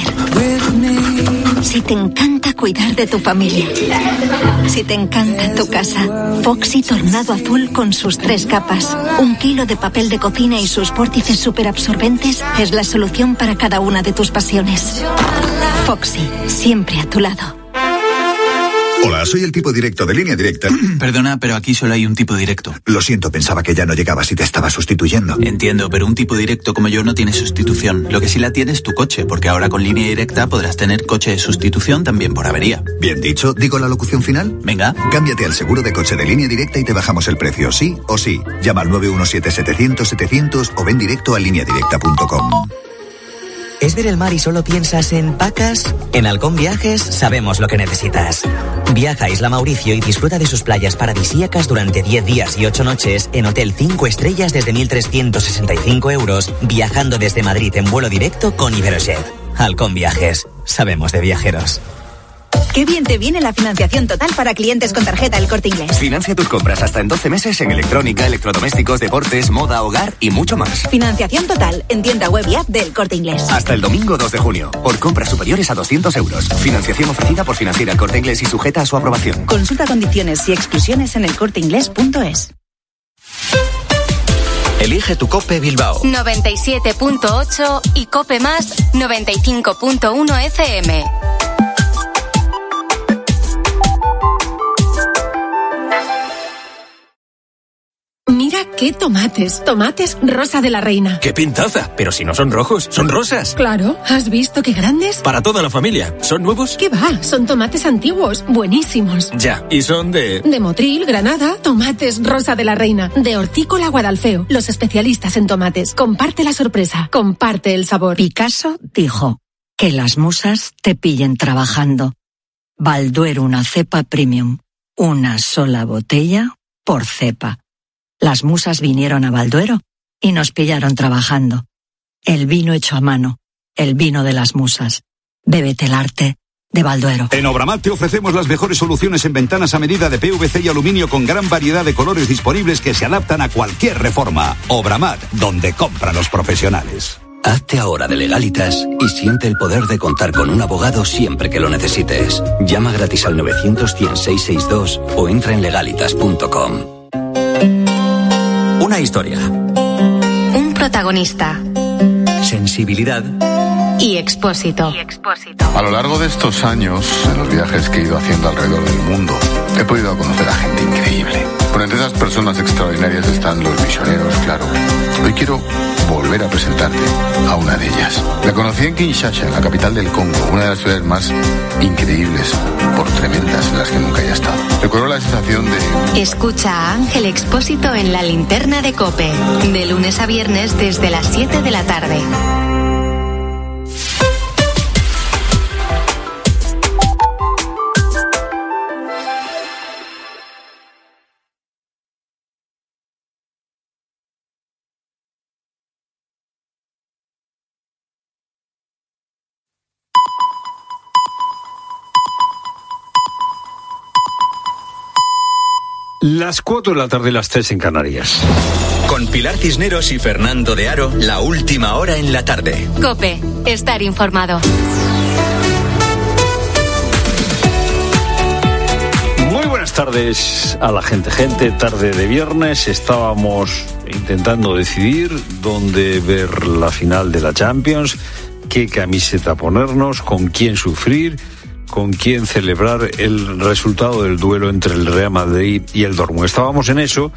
si te encanta cuidar de tu familia, si te encanta tu casa, Foxy Tornado Azul con sus tres capas, un kilo de papel de cocina y sus vórtices superabsorbentes es la solución para cada una de tus pasiones. Foxy, siempre a tu lado. Hola, soy el tipo directo de Línea Directa. Perdona, pero aquí solo hay un tipo directo. Lo siento, pensaba que ya no llegabas y te estaba sustituyendo. Entiendo, pero un tipo directo como yo no tiene sustitución. Lo que sí la tiene es tu coche, porque ahora con Línea Directa podrás tener coche de sustitución también por avería. Bien dicho, ¿digo la locución final? Venga. Cámbiate al seguro de coche de Línea Directa y te bajamos el precio, sí o sí. Llama al nueve uno siete, setecientos, setecientos o ven directo a línea directa punto com. ¿Es ver el mar y solo piensas en pacas? En Halcón Viajes sabemos lo que necesitas. Viaja a Isla Mauricio y disfruta de sus playas paradisíacas durante diez días y ocho noches en Hotel cinco estrellas desde mil trescientos sesenta y cinco euros, viajando desde Madrid en vuelo directo con Iberojet. Halcón Viajes. Sabemos de viajeros. Qué bien te viene la financiación total para clientes con tarjeta El Corte Inglés. Financia tus compras hasta en doce meses en electrónica, electrodomésticos, deportes, moda, hogar y mucho más. Financiación total en tienda web y app del Corte Inglés. Hasta el domingo dos de junio. Por compras superiores a doscientos euros. Financiación ofrecida por Financiera El Corte Inglés y sujeta a su aprobación. Consulta condiciones y exclusiones en el corte inglés punto es. Elige tu Cope Bilbao. noventa y siete punto ocho y Cope Más noventa y cinco punto uno F M. Mira qué tomates, tomates Rosa de la Reina. ¡Qué pintaza! Pero si no son rojos, son rosas. Claro, ¿has visto qué grandes? Para toda la familia. ¿Son nuevos? ¿Qué va? Son tomates antiguos, buenísimos. Ya, y son de... De Motril, Granada, tomates Rosa de la Reina. De Hortícola Guadalfeo, los especialistas en tomates. Comparte la sorpresa, comparte el sabor. Picasso dijo, que las musas te pillen trabajando. Balduero, una cepa premium. Una sola botella por cepa. Las musas vinieron a Balduero y nos pillaron trabajando. El vino hecho a mano, el vino de las musas. Bébete el arte de Balduero. En Obramat te ofrecemos las mejores soluciones en ventanas a medida de P V C y aluminio con gran variedad de colores disponibles que se adaptan a cualquier reforma. Obramat, donde compran los profesionales. Hazte ahora de Legalitas y siente el poder de contar con un abogado siempre que lo necesites. Llama gratis al novecientos, cien, seiscientos sesenta y dos o entra en legalitas punto com. Una historia. Un protagonista. Sensibilidad. y Expósito. A lo largo de estos años, en los viajes que he ido haciendo alrededor del mundo, he podido conocer a gente increíble. Pero entre esas personas extraordinarias están los misioneros, claro. Hoy quiero volver a presentarte a una de ellas. La conocí en Kinshasa, la capital del Congo, una de las ciudades más increíbles, por tremendas, en las que nunca haya estado. Recuerdo la sensación de... Escucha a Ángel Expósito en La Linterna de COPE, de lunes a viernes desde las siete de la tarde. Las cuatro de la tarde, las tres en Canarias. Con Pilar Cisneros y Fernando de Aro, la última hora en la tarde. COPE, estar informado. Muy buenas tardes a la gente. Gente, tarde de viernes. Estábamos intentando decidir dónde ver la final de la Champions, qué camiseta ponernos, con quién sufrir, con quién celebrar el resultado del duelo entre el Real Madrid y el Dortmund. Estábamos en eso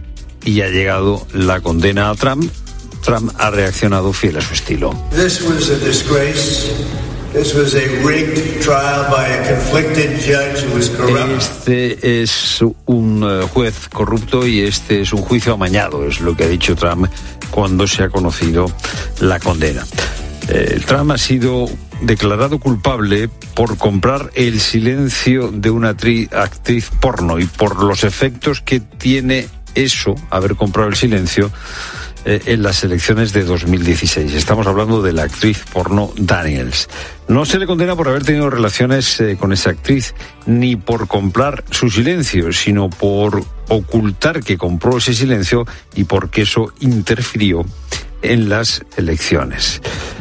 y ha llegado la condena a Trump. Trump ha reaccionado fiel a su estilo. This was a disgrace. This was a rigged trial by a conflicted judge who was corrupt. Este es un uh, juez corrupto y este es un juicio amañado, es lo que ha dicho Trump cuando se ha conocido la condena. Eh, Trump ha sido declarado culpable por comprar el silencio de una tri- actriz porno y por los efectos que tiene eso, haber comprado el silencio, eh, en las elecciones de dos mil dieciséis. Estamos hablando de la actriz porno Daniels. No se le condena por haber tenido relaciones eh, con esa actriz, ni por comprar su silencio, sino por ocultar que compró ese silencio y porque eso interfirió en las elecciones.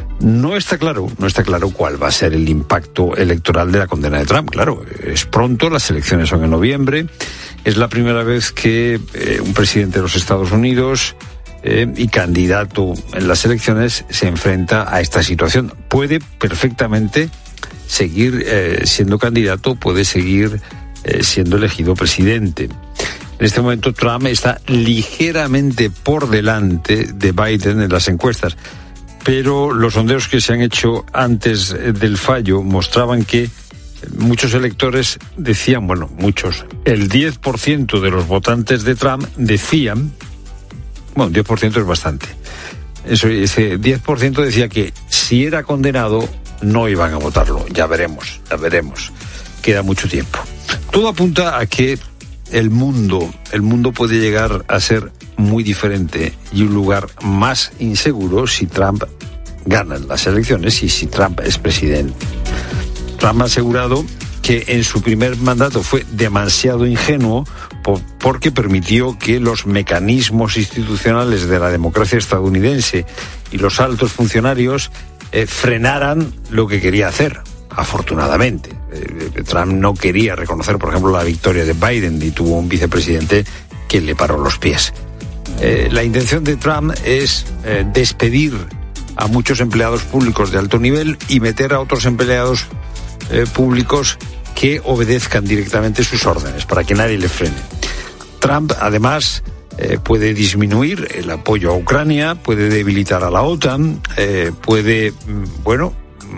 No está claro, no está claro cuál va a ser el impacto electoral de la condena de Trump. Claro, es pronto, las elecciones son en noviembre, es la primera vez que eh, un presidente de los Estados Unidos eh, y candidato en las elecciones se enfrenta a esta situación. Puede perfectamente seguir eh, siendo candidato, puede seguir eh, siendo elegido presidente. En este momento Trump está ligeramente por delante de Biden en las encuestas, pero los sondeos que se han hecho antes del fallo mostraban que muchos electores decían, bueno, muchos, el diez por ciento de los votantes de Trump decían, bueno, diez por ciento es bastante, eso, ese diez por ciento decía que si era condenado no iban a votarlo. Ya veremos, ya veremos, queda mucho tiempo. Todo apunta a que el mundo, el mundo puede llegar a ser muy diferente y un lugar más inseguro si Trump gana las elecciones y si Trump es presidente. Trump ha asegurado que en su primer mandato fue demasiado ingenuo por, porque permitió que los mecanismos institucionales de la democracia estadounidense y los altos funcionarios eh, frenaran lo que quería hacer. Afortunadamente, eh, Trump no quería reconocer, por ejemplo, la victoria de Biden y tuvo un vicepresidente que le paró los pies. Eh, la intención de Trump es eh, despedir a muchos empleados públicos de alto nivel y meter a otros empleados eh, públicos que obedezcan directamente sus órdenes, para que nadie le frene. Trump, además, eh, puede disminuir el apoyo a Ucrania, puede debilitar a la OTAN, eh, puede, bueno,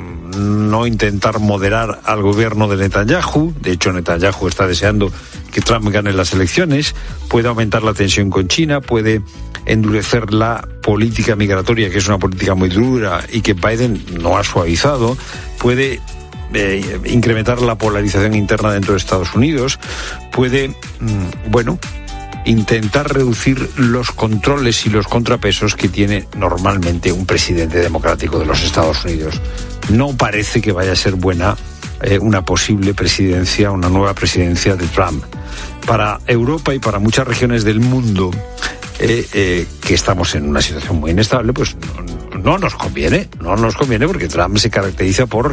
no intentar moderar al gobierno de Netanyahu. De hecho, Netanyahu está deseando que Trump gane las elecciones. Puede aumentar la tensión con China, puede endurecer la política migratoria, que es una política muy dura y que Biden no ha suavizado. Puede eh, incrementar la polarización interna dentro de Estados Unidos. Puede, mmm, bueno, intentar reducir los controles y los contrapesos que tiene normalmente un presidente democrático de los Estados Unidos. No parece que vaya a ser buena eh, una posible presidencia, una nueva presidencia de Trump. Para Europa y para muchas regiones del mundo eh, eh, que estamos en una situación muy inestable, pues no, no nos conviene, no nos conviene porque Trump se caracteriza por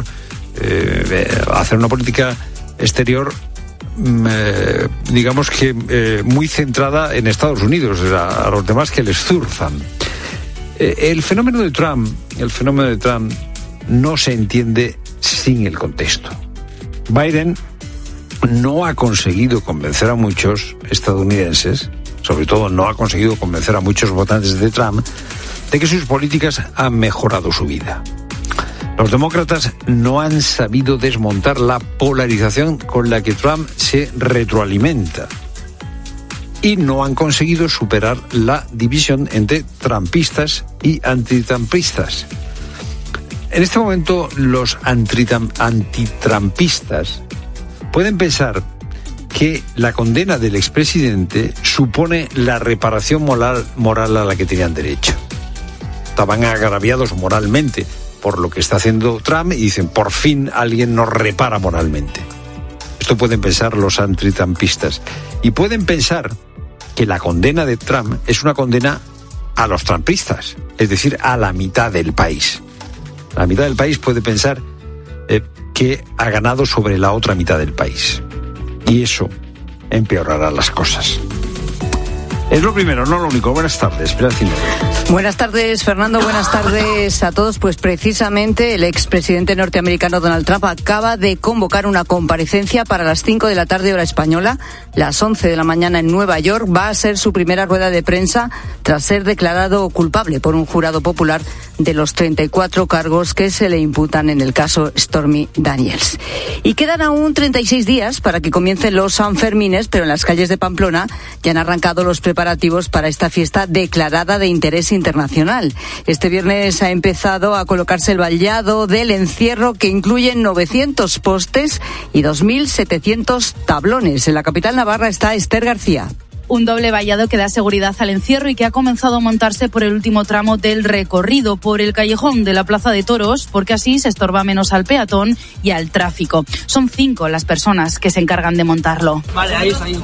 eh, hacer una política exterior Eh, digamos que eh, muy centrada en Estados Unidos, a, a los demás que les zurzan. Eh, el fenómeno de Trump, el fenómeno de Trump no se entiende sin el contexto. Biden no ha conseguido convencer a muchos estadounidenses, sobre todo no ha conseguido convencer a muchos votantes de Trump, de que sus políticas han mejorado su vida. Los demócratas no han sabido desmontar la polarización con la que Trump se retroalimenta y no han conseguido superar la división entre trumpistas y antitrumpistas. En este momento, los antitrampistas pueden pensar que la condena del expresidente supone la reparación moral, moral a la que tenían derecho. Estaban agraviados moralmente por lo que está haciendo Trump y dicen, por fin alguien nos repara moralmente. Esto pueden pensar los antitrampistas. Y pueden pensar que la condena de Trump es una condena a los trumpistas, es decir, a la mitad del país. La mitad del país puede pensar eh, que ha ganado sobre la otra mitad del país. Y eso empeorará las cosas. Es lo primero, no lo único. Buenas tardes, Pilar Cisneros. Buenas tardes, Fernando. Buenas tardes a todos. Pues precisamente el expresidente norteamericano Donald Trump acaba de convocar una comparecencia para las cinco de la tarde hora española, las once de la mañana en Nueva York. Va a ser su primera rueda de prensa tras ser declarado culpable por un jurado popular de los treinta y cuatro cargos que se le imputan en el caso Stormy Daniels. Y quedan aún treinta y seis días para que comiencen los Sanfermines, pero en las calles de Pamplona ya han arrancado los preparativos para esta fiesta declarada de interés internacional. Este viernes ha empezado a colocarse el vallado del encierro, que incluye novecientos postes y dos mil setecientos tablones. En la capital navarra está Esther García. Un doble vallado que da seguridad al encierro y que ha comenzado a montarse por el último tramo del recorrido, por el callejón de la Plaza de Toros, porque así se estorba menos al peatón y al tráfico. Son cinco las personas que se encargan de montarlo. Vale, ahí está, ahí.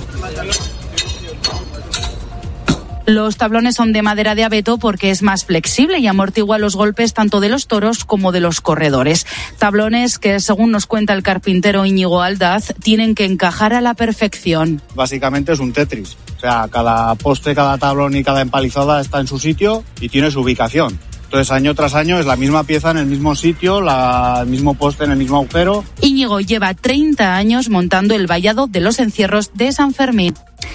Los tablones son de madera de abeto porque es más flexible y amortigua los golpes tanto de los toros como de los corredores. Tablones que, según nos cuenta el carpintero Íñigo Aldaz, tienen que encajar a la perfección. Básicamente es un Tetris. O sea, cada poste, cada tablón y cada empalizada está en su sitio y tiene su ubicación. Entonces, año tras año es la misma pieza en el mismo sitio, la, el mismo poste en el mismo agujero. Íñigo lleva treinta años montando el vallado de los encierros de San Fermín.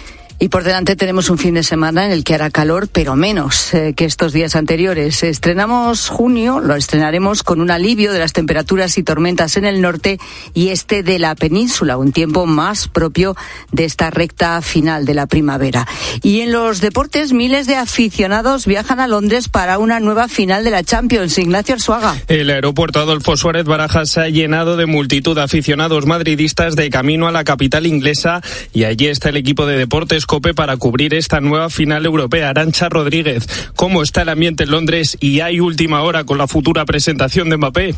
Y por delante tenemos un fin de semana en el que hará calor, pero menos eh, que estos días anteriores. Estrenamos junio, lo estrenaremos con un alivio de las temperaturas y tormentas en el norte y este de la península, un tiempo más propio de esta recta final de la primavera. Y en los deportes, miles de aficionados viajan a Londres para una nueva final de la Champions. Ignacio Arzuaga. El aeropuerto Adolfo Suárez Barajas se ha llenado de multitud de aficionados madridistas de camino a la capital inglesa y allí está el equipo de deportes COPE para cubrir esta nueva final europea. Arantxa Rodríguez, ¿cómo está el ambiente en Londres y hay última hora con la futura presentación de Mbappé?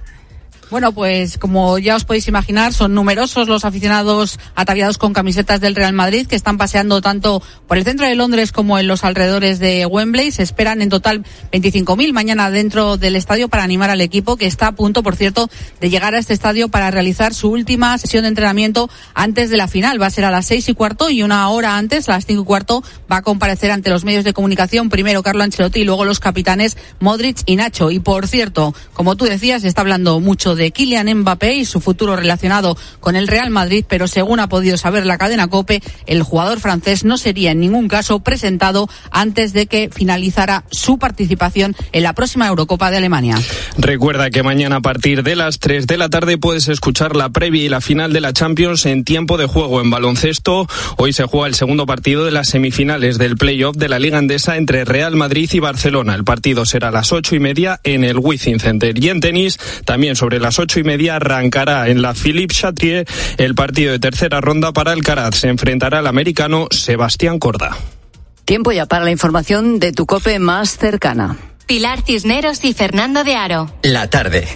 Bueno, pues como ya os podéis imaginar, son numerosos los aficionados ataviados con camisetas del Real Madrid que están paseando tanto por el centro de Londres como en los alrededores de Wembley. Se esperan en total veinticinco mil mañana dentro del estadio para animar al equipo, que está a punto, por cierto, de llegar a este estadio para realizar su última sesión de entrenamiento antes de la final. Va a ser a las seis y cuarto y una hora antes, a las cinco y cuarto, va a comparecer ante los medios de comunicación primero Carlo Ancelotti y luego los capitanes Modric y Nacho. Y por cierto, como tú decías, se está hablando mucho de Kylian Mbappé y su futuro relacionado con el Real Madrid, pero según ha podido saber la cadena COPE, el jugador francés no sería en ningún caso presentado antes de que finalizara su participación en la próxima Eurocopa de Alemania. Recuerda que mañana a partir de las tres de la tarde puedes escuchar la previa y la final de la Champions en tiempo de juego. En baloncesto, hoy se juega el segundo partido de las semifinales del play-off de la Liga Endesa entre Real Madrid y Barcelona. El partido será a las ocho y media en el Wizzing Center. Y en tenis, también sobre las ocho y media arrancará en la Philippe Chatrier el partido de tercera ronda para Alcaraz. Se enfrentará al americano Sebastián Corda. Tiempo ya para la información de tu COPE más cercana. Pilar Cisneros y Fernando de Aro. La tarde.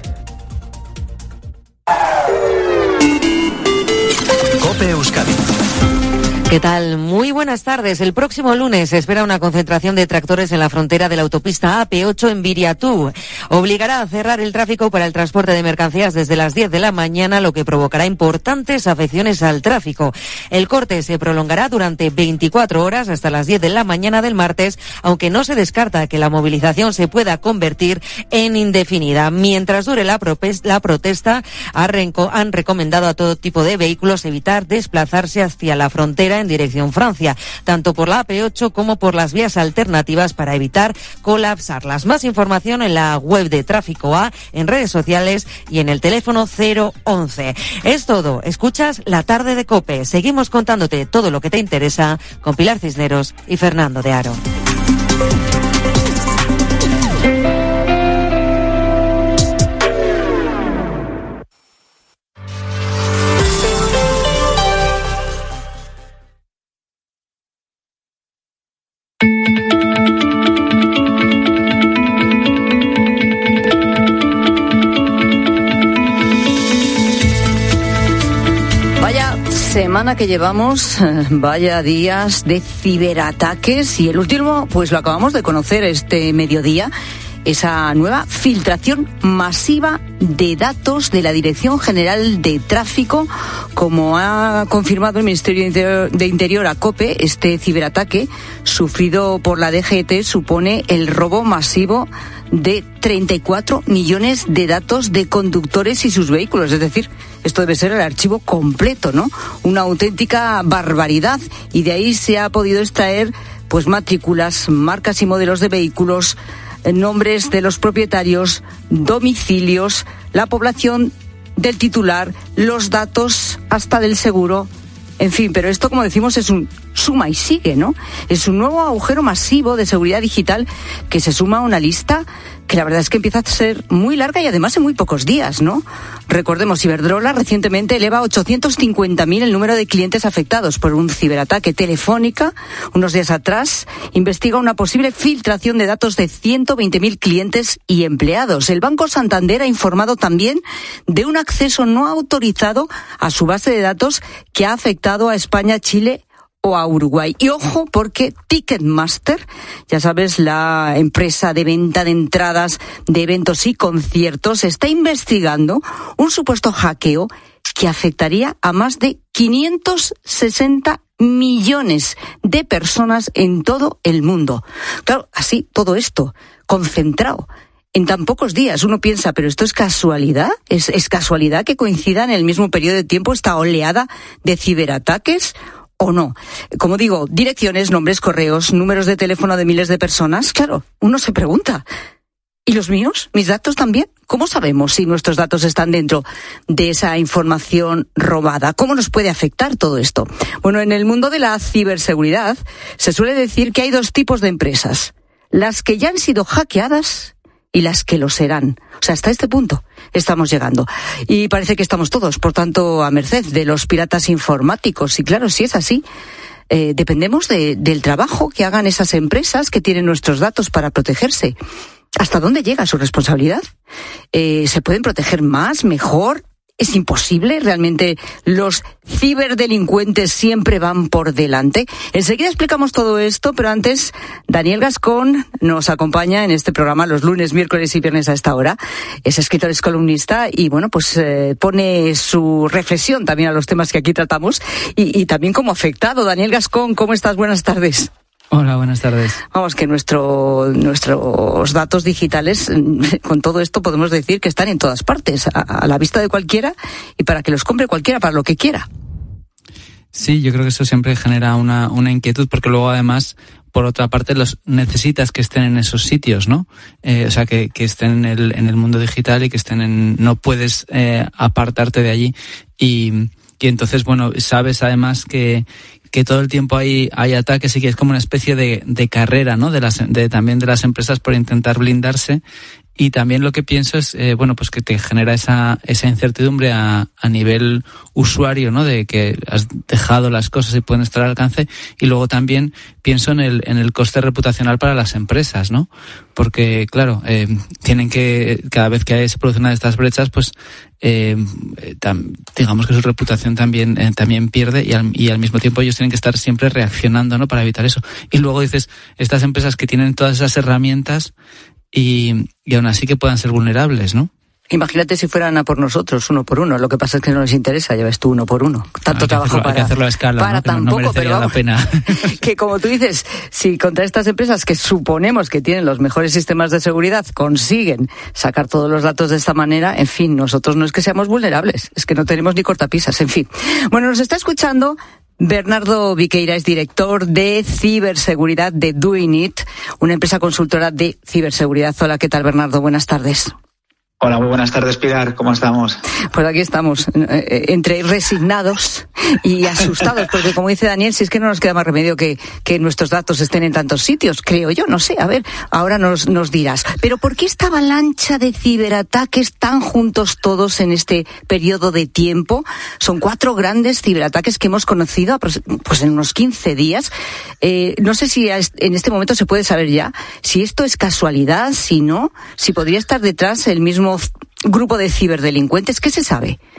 COPE Euskadi. ¿Qué tal? Muy buenas tardes. El próximo lunes se espera una concentración de tractores en la frontera de la autopista A P ocho en Viriatú. Obligará a cerrar el tráfico para el transporte de mercancías desde las diez de la mañana, lo que provocará importantes afecciones al tráfico. El corte se prolongará durante veinticuatro horas hasta las diez de la mañana del martes, aunque no se descarta que la movilización se pueda convertir en indefinida. Mientras dure la, propes- la protesta, han recomendado a todo tipo de vehículos evitar desplazarse hacia la frontera en dirección Francia, tanto por la A P ocho como por las vías alternativas para evitar colapsarlas. Más información en la web de Tráfico A, en redes sociales y en el teléfono cero once. Es todo. Escuchas La Tarde de COPE. Seguimos contándote todo lo que te interesa con Pilar Cisneros y Fernando de Aro. Semana que llevamos, vaya días de ciberataques, y el último pues lo acabamos de conocer este mediodía, esa nueva filtración masiva de datos de la Dirección General de Tráfico. Como ha confirmado el Ministerio de Interior a COPE, este ciberataque sufrido por la D G T supone el robo masivo de treinta y cuatro millones de datos de conductores y sus vehículos. Es decir, esto debe ser el archivo completo, ¿no? Una auténtica barbaridad, y de ahí se ha podido extraer pues matrículas, marcas y modelos de vehículos, nombres de los propietarios, domicilios, la población del titular, los datos hasta del seguro, en fin. Pero esto, como decimos, es un suma y sigue, ¿no? Es un nuevo agujero masivo de seguridad digital que se suma a una lista que la verdad es que empieza a ser muy larga y además en muy pocos días, ¿no? Recordemos, Iberdrola recientemente eleva a ochocientos cincuenta mil el número de clientes afectados por un ciberataque. Telefónica, unos días atrás, investiga una posible filtración de datos de ciento veinte mil clientes y empleados. El Banco Santander ha informado también de un acceso no autorizado a su base de datos que ha afectado a España, Chile o a Uruguay. Y ojo, porque Ticketmaster, ya sabes, la empresa de venta de entradas de eventos y conciertos, está investigando un supuesto hackeo que afectaría a más de quinientos sesenta millones de personas en todo el mundo. Claro, así todo esto concentrado en tan pocos días. Uno piensa, ¿pero esto es casualidad? ¿Es, es casualidad que coincida en el mismo periodo de tiempo esta oleada de ciberataques? ¿O no? Como digo, direcciones, nombres, correos, números de teléfono de miles de personas. Claro, uno se pregunta, ¿y los míos? ¿Mis datos también? ¿Cómo sabemos si nuestros datos están dentro de esa información robada? ¿Cómo nos puede afectar todo esto? Bueno, en el mundo de la ciberseguridad se suele decir que hay dos tipos de empresas: las que ya han sido hackeadas y las que lo serán. O sea, hasta este punto estamos llegando. Y parece que estamos todos, por tanto, a merced de los piratas informáticos. Y claro, si es así, eh, dependemos de, del trabajo que hagan esas empresas que tienen nuestros datos para protegerse. ¿Hasta dónde llega su responsabilidad? Eh, ¿Se pueden proteger más, mejor? ¿Es imposible? ¿Realmente los ciberdelincuentes siempre van por delante? Enseguida explicamos todo esto, pero antes, Daniel Gascón nos acompaña en este programa los lunes, miércoles y viernes a esta hora. Es escritor, es columnista y, bueno, pues eh, pone su reflexión también a los temas que aquí tratamos y, y también como afectado. Daniel Gascón, ¿cómo estás? Buenas tardes. Hola, buenas tardes. Vamos, que nuestro, nuestros datos digitales, con todo esto podemos decir que están en todas partes, a, a la vista de cualquiera y para que los compre cualquiera, para lo que quiera. Sí, yo creo que eso siempre genera una, una inquietud, porque luego además, por otra parte, los necesitas que estén en esos sitios, ¿no? Eh, o sea, que, que estén en el, en el mundo digital y que estén en, no puedes eh, apartarte de allí. Y, y entonces, bueno, sabes además que, que todo el tiempo hay, hay ataques y que es como una especie de, de carrera, ¿no? De las, de, también de las empresas por intentar blindarse. Y también lo que pienso es, eh, bueno, pues que te genera esa, esa incertidumbre a, a nivel usuario, ¿no? De que has dejado las cosas y pueden estar al alcance. Y luego también pienso en el, en el coste reputacional para las empresas, ¿no? Porque, claro, eh, tienen que, cada vez que se produce una de estas brechas, pues, eh, tam, digamos que su reputación también, eh, también pierde y al, y al mismo tiempo ellos tienen que estar siempre reaccionando, ¿no? Para evitar eso. Y luego dices, estas empresas que tienen todas esas herramientas y, y aún así que puedan ser vulnerables, ¿no? Imagínate si fueran a por nosotros, uno por uno. Lo que pasa es que no les interesa, ya ves tú, uno por uno. Tanto trabajo hacerlo, para, hay que hacerlo a escala, para ¿no? Que tampoco, no merecería pero vamos, la pena. Que como tú dices, si contra estas empresas que suponemos que tienen los mejores sistemas de seguridad consiguen sacar todos los datos de esta manera, en fin, nosotros no es que seamos vulnerables, es que no tenemos ni cortapisas, en fin. Bueno, nos está escuchando Bernardo Viqueira, es director de ciberseguridad de Doing It, una empresa consultora de ciberseguridad. Hola, ¿qué tal, Bernardo? Buenas tardes. Hola, muy buenas tardes, Pilar. ¿Cómo estamos? Pues aquí estamos, eh, entre resignados y asustados, porque como dice Daniel, si es que no nos queda más remedio que, que nuestros datos estén en tantos sitios, creo yo, no sé, a ver, ahora nos, nos dirás. Pero ¿por qué esta avalancha de ciberataques tan juntos todos en este periodo de tiempo? Son cuatro grandes ciberataques que hemos conocido pues en unos quince días. Eh, no sé si en este momento se puede saber ya si esto es casualidad, si no, si podría estar detrás el mismo grupo de ciberdelincuentes. ¿Qué se sabe?